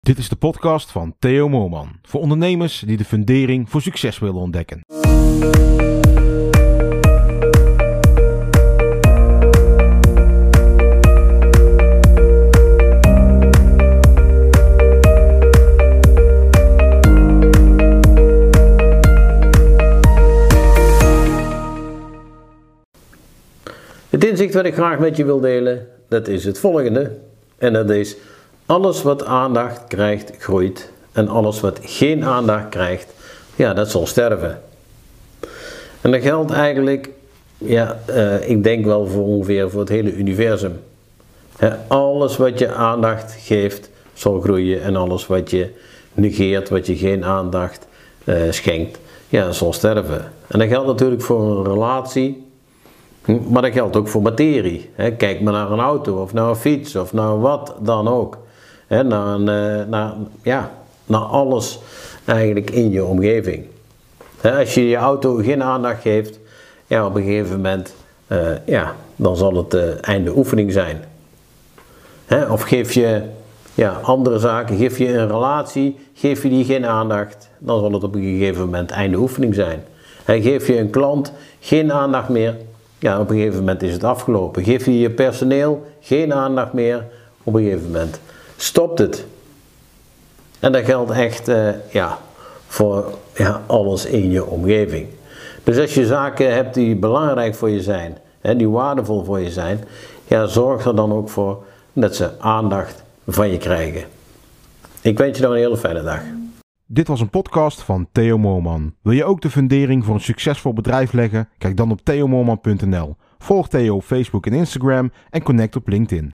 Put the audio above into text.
Dit is de podcast van Theo Moorman. Voor ondernemers die de fundering voor succes willen ontdekken. Het inzicht wat ik graag met je wil delen, dat is het volgende. En dat is, alles wat aandacht krijgt, groeit. En alles wat geen aandacht krijgt, ja, dat zal sterven. En dat geldt eigenlijk, ik denk wel voor ongeveer voor het hele universum. Alles wat je aandacht geeft, zal groeien. En alles wat je negeert, wat je geen aandacht schenkt, ja, zal sterven. En dat geldt natuurlijk voor een relatie. Maar dat geldt ook voor materie. Kijk maar naar een auto of naar een fiets of naar wat dan ook. Naar alles eigenlijk in je omgeving. Als je je auto geen aandacht geeft, ja, op een gegeven moment, dan zal het einde oefening zijn. Of geef je andere zaken, geef je een relatie, geef je die geen aandacht, dan zal het op een gegeven moment einde oefening zijn. Geef je een klant geen aandacht meer, ja, op een gegeven moment is het afgelopen. Geef je je personeel geen aandacht meer, op een gegeven moment stopt het. En dat geldt echt voor alles in je omgeving. Dus als je zaken hebt die belangrijk voor je zijn, die waardevol voor je zijn, ja, zorg er dan ook voor dat ze aandacht van je krijgen. Ik wens je nog een hele fijne dag. Dit was een podcast van Theo Moorman. Wil je ook de fundering voor een succesvol bedrijf leggen? Kijk dan op theomoorman.nl. Volg Theo op Facebook en Instagram en connect op LinkedIn.